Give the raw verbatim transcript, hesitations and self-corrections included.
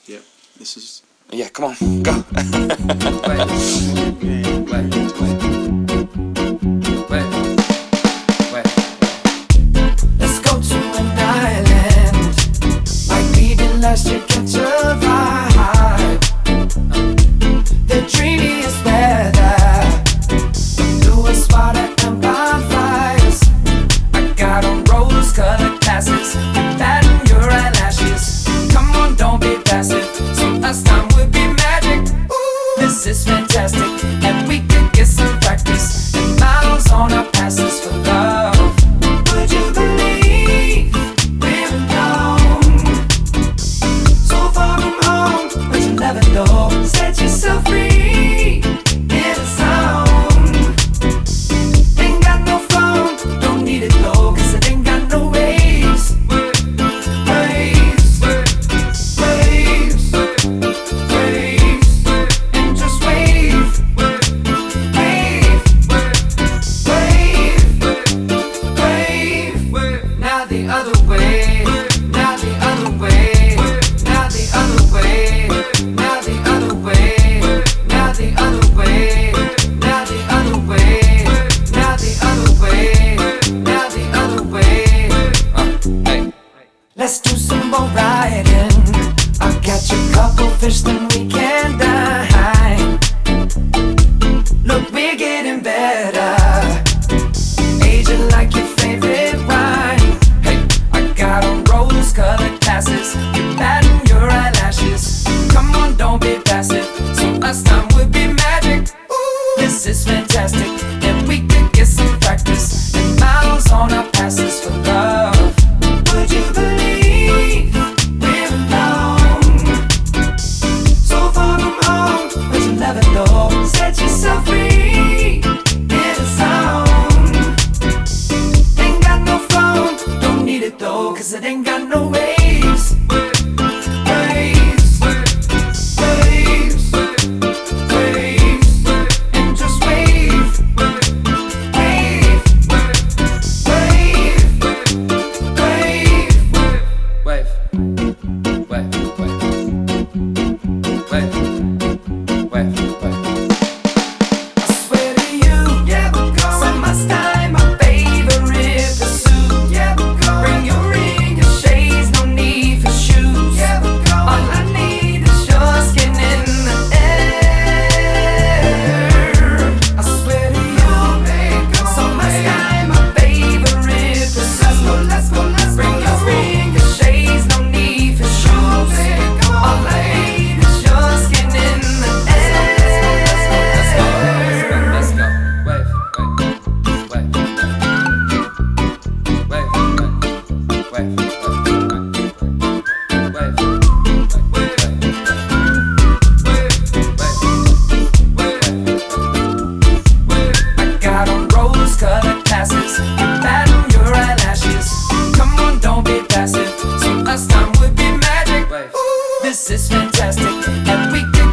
Yep. This is. Yeah, come on, go. Wait, wait, wait, wait, wait. Let's go to an island like we did last year, catch a vibe. The dreamiest weather, do a spot at Empire Fires. I got on rose-colored glasses, you pattern your eyelashes. Come on, don't be passive, so last time would be magic. Ooh, this is fantastic, and we could get some practice and miles on our passes for love. Would you believe we're alone? So far from home, but you never know. Set yourself free in the zone. Ain't got no phone, don't need it though, cause it ain't got no waves. Waves, waves, waves, and just wave. Wave, wave, wave. Now the other way, now the other way, now the other way, now the other way, now the other way, now the other way, now the other way, now the other way. Uh, hey. Let's do some more riding. I'll catch a couple fish, then we can dine. Look, we're getting better. Aging like your favorite wine. Hey, I got on rose-colored glasses, you pattern your eyelashes. Come on, don't be passive, so last time would be magic. Ooh, this is fantastic, and we could get some practice and miles on our passes for love. Would you believe we're alone? So far from home, but you never know. Set yourself free in the zone. Ain't got no phone, don't need it though, cause it ain't got no waves. Waves, waves, waves, and just wave. Wave, wave, wave. Wave, wave, wave, wave, wave, wave. I swear to you, yeah, we're going. Summertime, my favorite pursuit. Yeah, we're going. Bring your ring, your shades, no need for shoes. Yeah, we're going. All I need is your skin in the air. I swear to you, summertime, my favorite pursuit. Let's go, let's go, let's Bring your ring, your shades, no need for shoes. All I need is your skin in the air. Let's go. Wave, wave, wave, wave, wave, wave, wave, I got on rose-colored glasses, you pattern your eyelashes. Come on, don't be passive, so last time would be magic. Wave. Ooh, this is fantastic, and we can